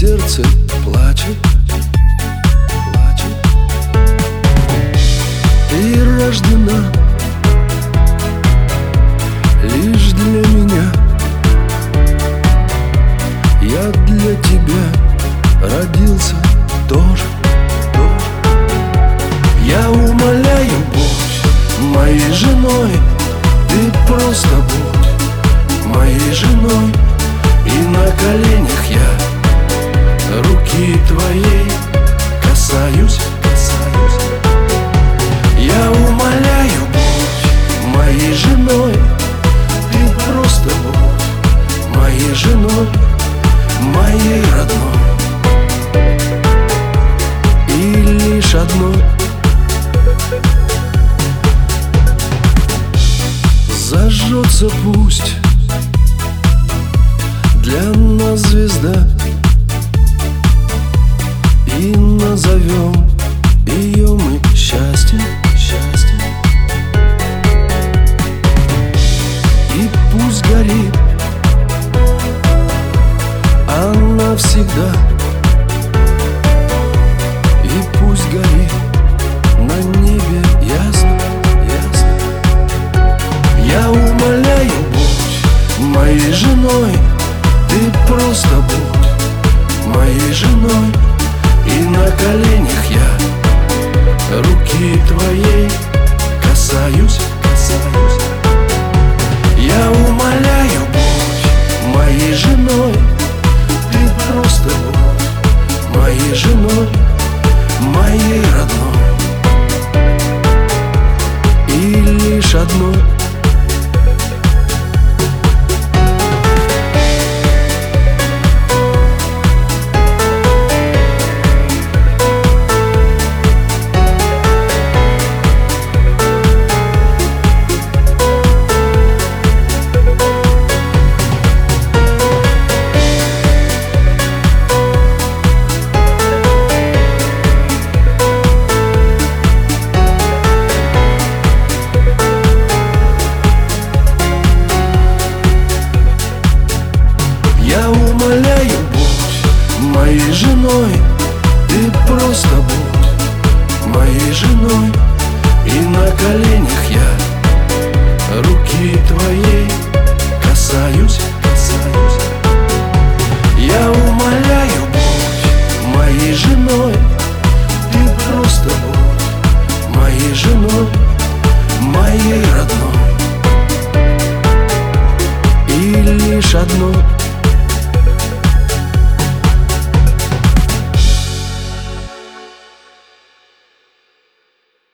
сердце плачет, плачет. Ты рождена лишь для меня, я для тебя родился тоже. Я умоляю, будь моей женой, ты просто будь моей женой. И на коленях я руки твоей касаюсь, касаюсь. Я умоляю, будь моей женой, ты просто будь моей женой, моей родной. И лишь одной зажжется пусть для нас звезда, и назовем ее мы счастье, счастье. И пусть горит она всегда, и пусть горит на небе ясно, ясно. Я умоляю, будь моей женой, ты просто будь моей женой. И на коленях я руки твоей касаюсь, касаюсь. Я умоляю, будь моей женой, ты просто будь моей женой, моей родной. И лишь одной моей женой, ты просто будь моей женой. И на коленях я руки твоей касаюсь, касаюсь. Я умоляю, будь моей женой, ты просто будь моей женой, моей родной. И лишь одной